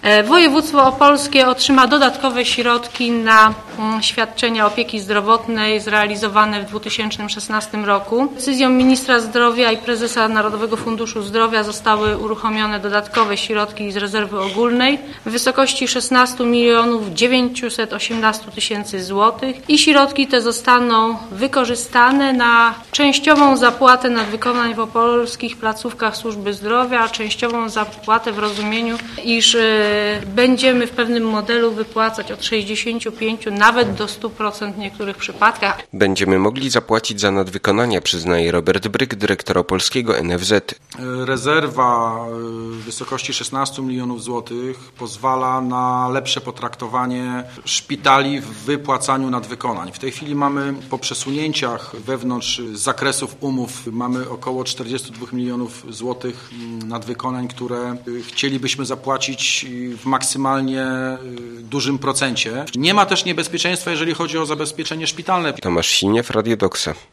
Województwo opolskie otrzyma dodatkowe środki na świadczenia opieki zdrowotnej zrealizowane w 2016 roku. Decyzją ministra zdrowia i prezesa Narodowego Funduszu Zdrowia zostały uruchomione dodatkowe środki z rezerwy ogólnej w wysokości 16 918 000 złotych i środki te zostaną wykorzystane na częściową zapłatę nadwykonań w opolskich placówkach służby zdrowia, a częściową zapłatę w rozumieniu, iż będziemy w pewnym modelu wypłacać od 65 nawet do 100% w niektórych przypadkach. Będziemy mogli zapłacić za nadwykonania, przyznaje Robert Bryk, dyrektor opolskiego NFZ. Rezerwa w wysokości 16 milionów złotych pozwala na lepsze potraktowanie szpitali w wypłacaniu nadwykonań. W tej chwili mamy po przesunięciach wewnątrz zakresów umów mamy około 42 milionów złotych nadwykonań, które chcielibyśmy zapłacić w maksymalnie dużym procencie. Nie ma też niebezpieczeństwa, jeżeli chodzi o zabezpieczenie szpitalne. Tomasz Siniew, Radio Doksa.